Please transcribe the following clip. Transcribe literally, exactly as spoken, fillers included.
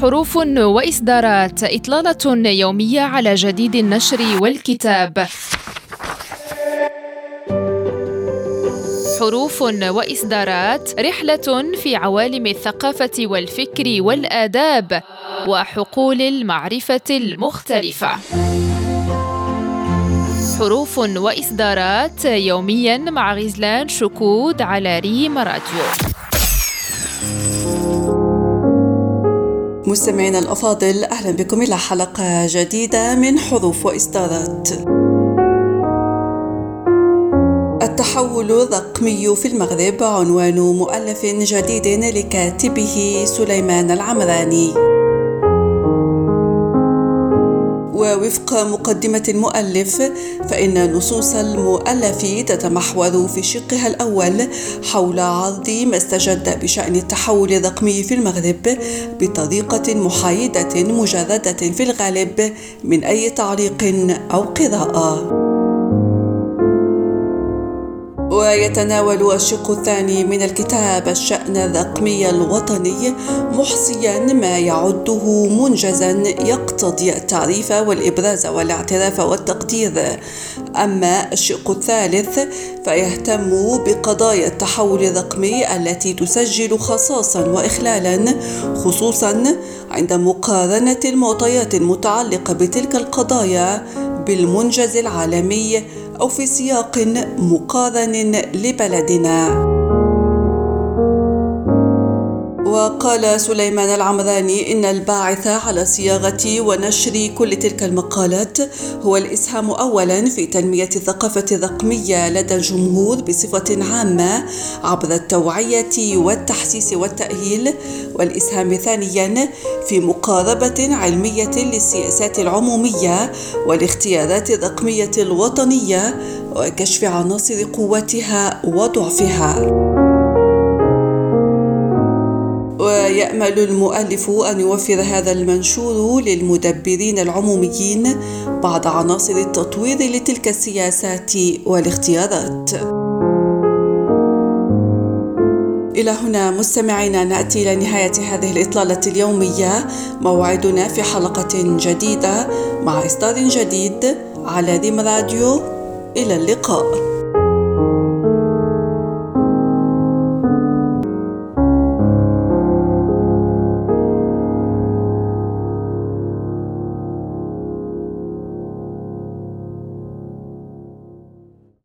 حروف وإصدارات، إطلالة يومية على جديد النشر والكتاب. حروف وإصدارات، رحلة في عوالم الثقافة والفكر والآداب وحقول المعرفة المختلفة. حروف وإصدارات يومياً مع غزلان شكود على ريم راديو. مستمعينا الأفاضل، أهلا بكم إلى حلقة جديدة من حروف وإصدارات. التحول الرقمي في المغرب عنوان مؤلف جديد لكاتبه سليمان العمراني. ووفق مقدمة المؤلف فإن نصوص المؤلف تتمحور في شقها الأول حول عرض ما استجد بشأن التحول الرقمي في المغرب بطريقة محايدة مجردة في الغالب من أي تعليق أو قراءة. ويتناول الشق الثاني من الكتاب الشأن الرقمي الوطني، محصيا ما يعده منجزا يقتضي التعريف والإبراز والاعتراف والتقدير. أما الشق الثالث فيهتم بقضايا التحول الرقمي التي تسجل خصاصا وإخلالا، خصوصا عند مقارنة المعطيات المتعلقة بتلك القضايا بالمنجز العالمي أو في سياق مقارن لبلدنا. وقال سليمان العمراني إن الباعث على صياغة ونشر كل تلك المقالات هو الإسهام أولا في تنمية الثقافة الرقمية لدى الجمهور بصفة عامة عبر التوعية والتحسيس والتأهيل، والإسهام ثانيا في مقاربة علمية للسياسات العمومية والاختيارات الرقمية الوطنية وكشف عناصر قوتها وضعفها. ويأمل المؤلف أن يوفر هذا المنشور للمدبرين العموميين بعض عناصر التطوير لتلك السياسات والاختيارات. إلى هنا مستمعينا نأتي إلى نهاية هذه الإطلالة اليومية. موعدنا في حلقة جديدة مع إصدار جديد على ريم راديو. إلى اللقاء.